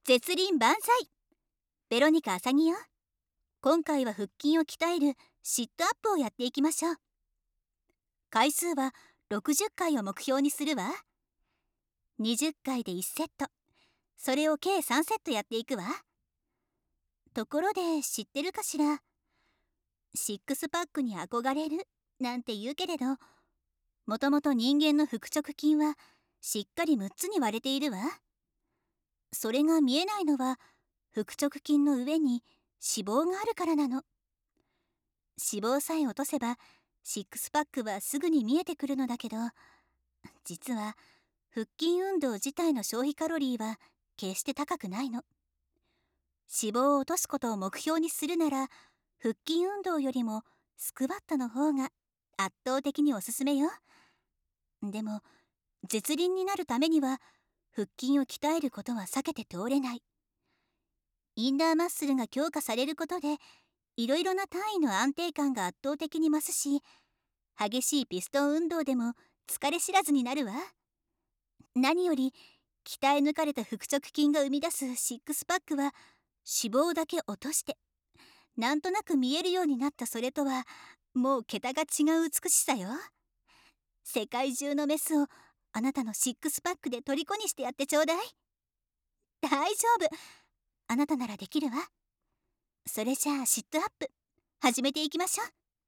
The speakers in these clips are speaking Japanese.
絶倫万歳。ベロニカ朝木よ。今回は腹筋を鍛えるシットアップをやっていきましょう。回数は60回を目標にするわ。20回で1セット、それを計3セットやっていくわ。ところで知ってるかしら、シックスパックに憧れるなんて言うけれど、もともと人間の腹直筋はしっかり6つに割れているわ。それが見えないのは腹直筋の上に脂肪があるからなの。脂肪さえ落とせばシックスパックはすぐに見えてくるのだけど、実は腹筋運動自体の消費カロリーは決して高くないの。脂肪を落とすことを目標にするなら、腹筋運動よりもスクワットの方が圧倒的におすすめよ。でも絶倫になるためには腹筋を鍛えることは避けて通れない。インナーマッスルが強化されることで、いろいろな単位の安定感が圧倒的に増すし、激しいピストン運動でも疲れ知らずになるわ。何より鍛え抜かれた腹直筋が生み出すシックスパックは、脂肪だけ落としてなんとなく見えるようになったそれとはもう桁が違う美しさよ。世界中のメスをあなたのシックスパックで虜にしてやってちょうだい。大丈夫、あなたならできるわ。それじゃあシットアップ始めていきましょう。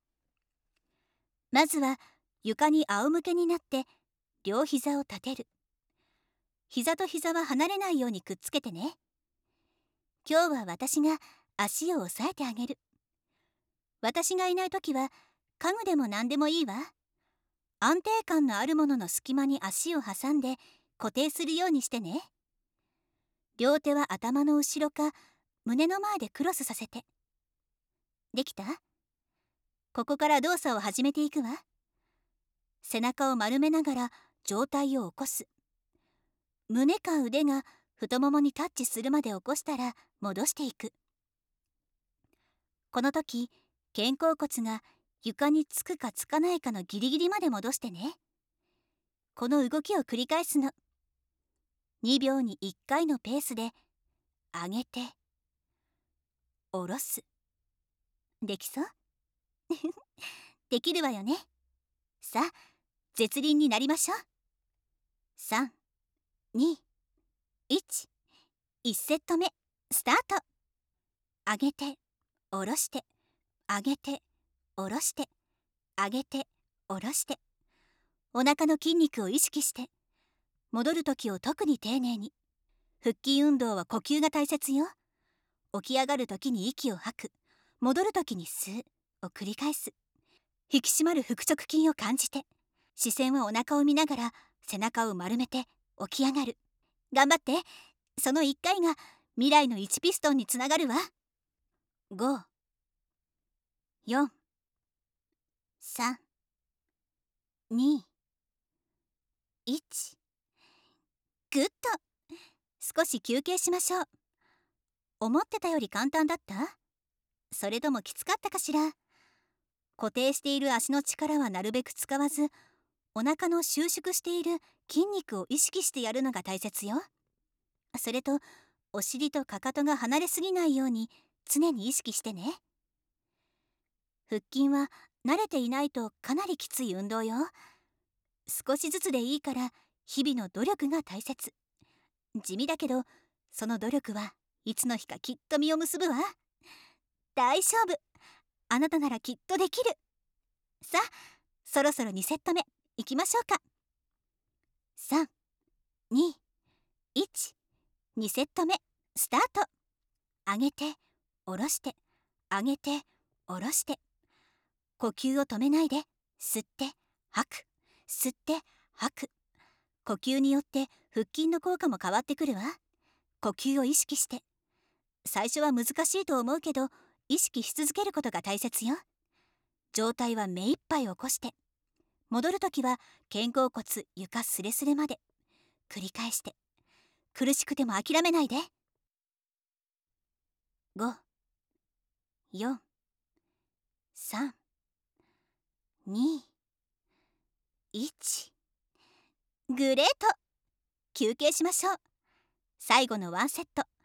まずは床に仰向けになって両膝を立てる。膝と膝は離れないようにくっつけてね。今日は私が足を押さえてあげる。私がいないときは家具でも何でもいいわ。安定感のあるものの隙間に足を挟んで固定するようにしてね。両手は頭の後ろか胸の前でクロスさせて。できた？ここから動作を始めていくわ。背中を丸めながら上体を起こす。胸か腕が太ももにタッチするまで起こしたら戻していく。この時肩甲骨が床につくかつかないかのギリギリまで戻してね。この動きを繰り返すの。2秒に1回のペースで上げて下ろす。できそう？できるわよね。さあ絶倫になりましょう。3、2、1、1セット目スタート。上げて下ろして上げて下ろして上げて下ろして、お腹の筋肉を意識して。戻る時を特に丁寧に。腹筋運動は呼吸が大切よ。起き上がる時に息を吐く、戻る時に吸うを繰り返す。引き締まる腹直筋を感じて、視線はお腹を見ながら背中を丸めて起き上がる。頑張って。その1回が未来の1ピストンにつながるわ。5、4、3、2、1。グッと少し休憩しましょう。思ってたより簡単だった？それともきつかったかしら？固定している足の力はなるべく使わず、お腹の収縮している筋肉を意識してやるのが大切よ。それとお尻とかかとが離れすぎないように常に意識してね。腹筋は慣れていないとかなりきつい運動よ。少しずつでいいから日々の努力が大切。地味だけどその努力はいつの日かきっと実を結ぶわ。大丈夫、あなたならきっとできる。さあそろそろ2セット目いきましょうか。3、2、1、2セット目スタート。上げて下ろして上げて下ろして、呼吸を止めないで吸って吐く、吸って吐く。呼吸によって腹筋の効果も変わってくるわ。呼吸を意識して。最初は難しいと思うけど意識し続けることが大切よ。上体は目いっぱい起こして、戻るときは肩甲骨床スレスレまで繰り返して。苦しくても諦めないで。5、4、3、2、1。グレート。休憩しましょう。最後のワンセット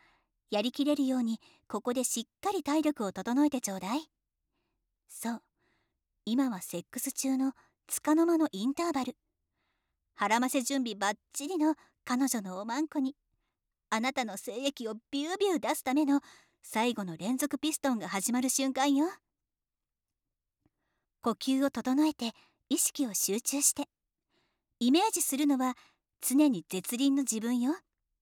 やりきれるようにここでしっかり体力を整えてちょうだい。そう、今はセックス中の束の間のインターバル。腹ませ準備バッチリの彼女のおまんこに、あなたの精液をビュービュー出すための最後の連続ピストンが始まる瞬間よ。呼吸を整えて意識を集中して、イメージするのは常に絶倫の自分よ。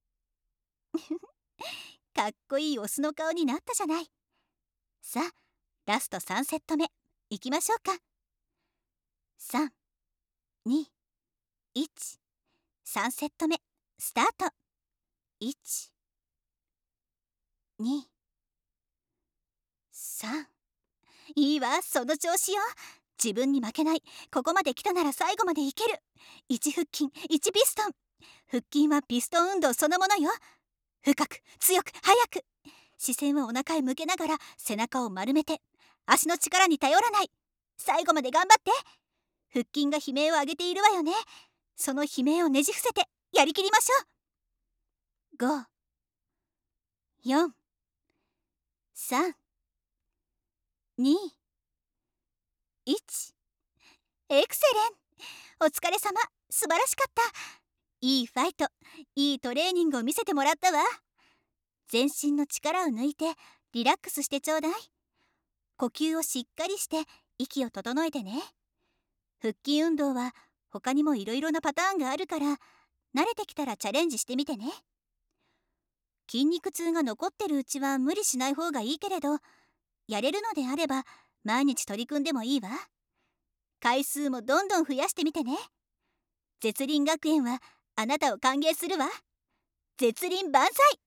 かっこいいオスの顔になったじゃない。さあ、ラスト3セット目いきましょうか。3、2、1、3セット目スタート。1、2、3。いいわ、その調子よ。自分に負けない。ここまで来たなら最後までいける。1腹筋1ピストン。腹筋はピストン運動そのものよ。深く強く速く。視線はお腹へ向けながら背中を丸めて、足の力に頼らない。最後まで頑張って。腹筋が悲鳴を上げているわよね。その悲鳴をねじ伏せてやりきりましょう。5、4、3、2、1。エクセレン。お疲れ様。素晴らしかった。いいファイト、いいトレーニングを見せてもらったわ。全身の力を抜いてリラックスしてちょうだい。呼吸をしっかりして息を整えてね。腹筋運動は他にもいろいろなパターンがあるから、慣れてきたらチャレンジしてみてね。筋肉痛が残ってるうちは無理しない方がいいけれど、やれるのであれば毎日取り組んでもいいわ。回数もどんどん増やしてみてね。絶倫学園はあなたを歓迎するわ。絶倫万歳。